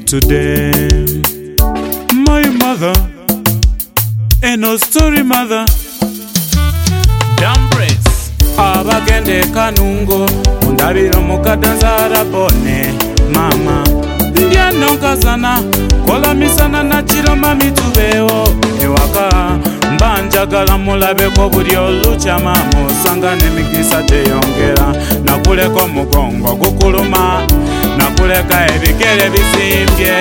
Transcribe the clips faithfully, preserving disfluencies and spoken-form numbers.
today. My mother, and no story mother. Dumbricks Abagende kanungo undabiro mukadanzara bone mama ndiano nkazana kola misana na chiroma mitubeo ewaka mbanjagala mulabeko buli olucha mama osangane mikisa teyongera nakuleko mugongo gukuluma nakuleka ebigere bisimbye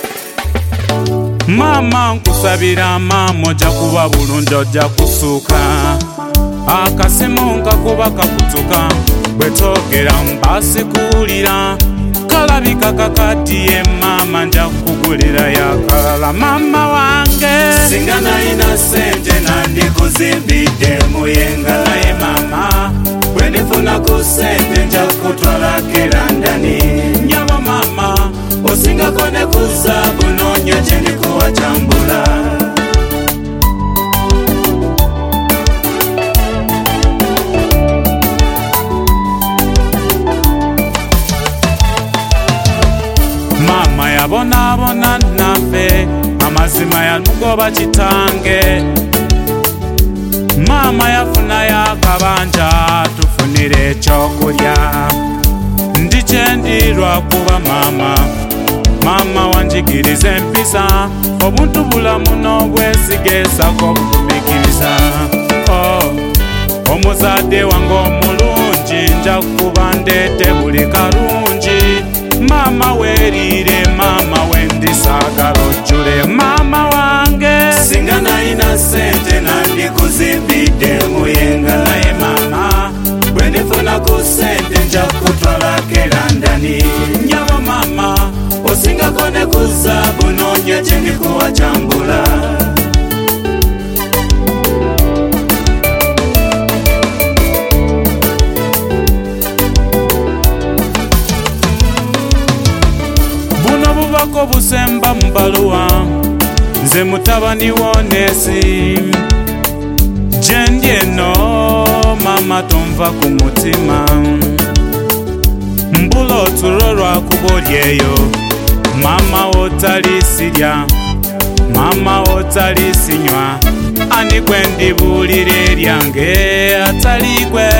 mama nkusabira mama ojja kuba bulungi ojja kusuuka akasimu nkakuba kakutuka bwetogera mbasikuulira kalabika kakatiye mama nja kugulira yakalala mama wange singa nalina sente nandikuzimbidde muyenga naye mama bwenifuna ku sente nja kutwala kerandani nyaba mama osingako ne kuzaabu noonya kyendikuwa kyambula mama yabonabona naffe amazima yamugoba kitange mama yafunayo akabanja tufunire ekyokulya ndi kyendirwa kuba mama mama wanjigiriza empisa obuntu bulamu n'obwesigesako obugumikiriza oh, omuzadde wange omulungi nja kuba ndeete buli kalungi mama werire mama wendisaagala ojjule mama wange singa nalina sente nandikuzimbidde muyenga naye mama bwenifuna ku sente nja kutwala kerandani nyaba mama osingako ne kuzaabu noonya kyendikuwa kyambula ko busemba mbaluwa nze mutabani wonesi jendyeno mama tonva ku mutima mbula otulo lwakuba olyeyo mama wotalisirya mama wotalisinywa ani gwe ndibuulira eryange ataligwe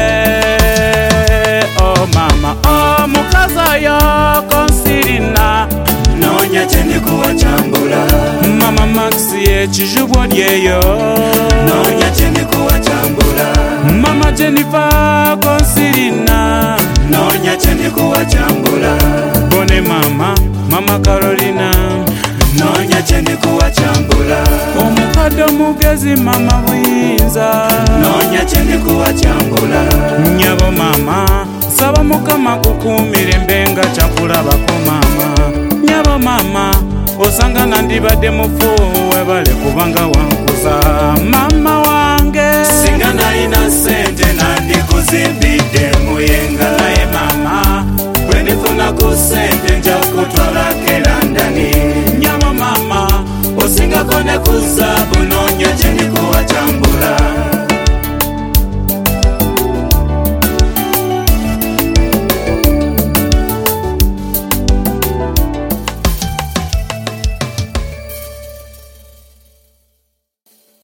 oh mama oh mukazi oyo konsirina noonya kyendikuwa kyambula mama maxi ekijubwo lyeyo noonya kyendikuwa kyambula mama jennifer konsirina noonya kyendikuwa kyambula bone mama mama carolina noonya kyendikuwa kyambula omukadde omugezi mama buyinza noonya kyendikuwa kyambula nyabo mama saba mukama kukuumira embenga kyakulabako mama nyabo mama osanga nandibadde mufuuwe bale kubanga wankuza mama wange singa nalina sente nandikuzimbidde muyenga naye mama bwenifuna ku sente nja kutwala kerandani nyabo mama osingako ne kuzaabu noonya kyendikuwa kyambula